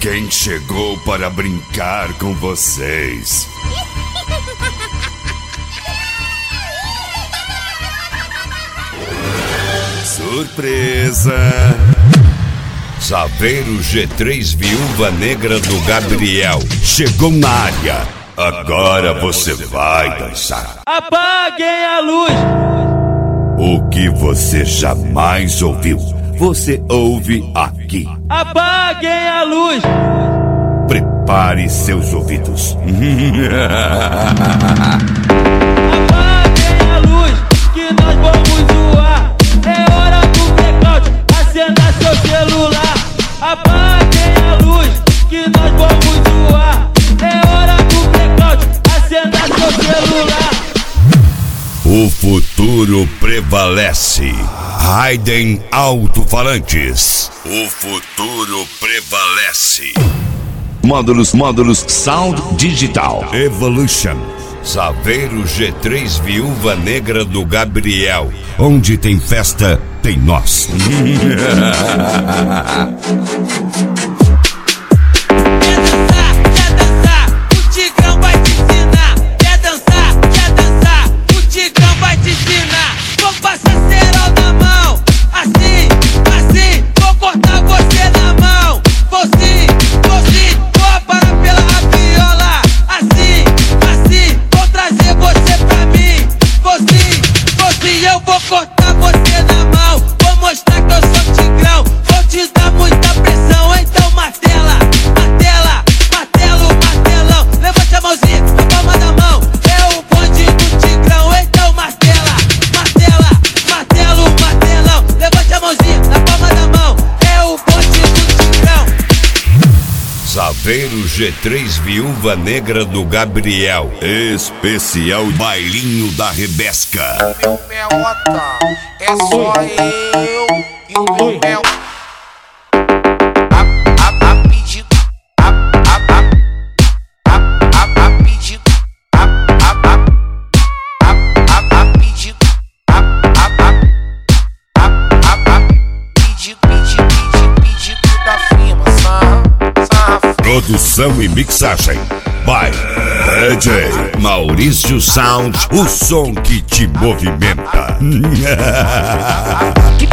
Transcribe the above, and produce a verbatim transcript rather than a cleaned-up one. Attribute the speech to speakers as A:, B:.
A: Alguém chegou para brincar com vocês. Surpresa! Saveiro G três Viúva Negra do Gabriel chegou na área. Agora você vai dançar.
B: Apaguem a luz!
A: O que você jamais ouviu, você ouve aqui.
B: Apaguem a luz!
A: Prepare seus ouvidos.
B: Apaguem a luz, que nós vamos zoar. É hora do blackout, acenda seu celular. Apaguem a luz, que nós vamos zoar. É hora do blackout, acenda seu celular.
A: O futuro prevalece. Raiden Alto-Falantes. O futuro prevalece.
C: Módulos, módulos, Sound Digital.
A: Evolution. Saveiro G três Viúva Negra do Gabriel. Onde tem festa, tem nós. Saveiro G três Viúva Negra do Gabriel. Especial Bailinho da Rebesca.
D: O meu melota é só eu e o meu mel. A, a, a pedir, a, a, a, a, a, a pedir, a, a, a, a, a, a pedir, a, a, a, a, a, a pedir, pedir, pedir, pedir da firma, sarra.
A: Produção e mixagem by D J Maurício Sound, o som que te movimenta.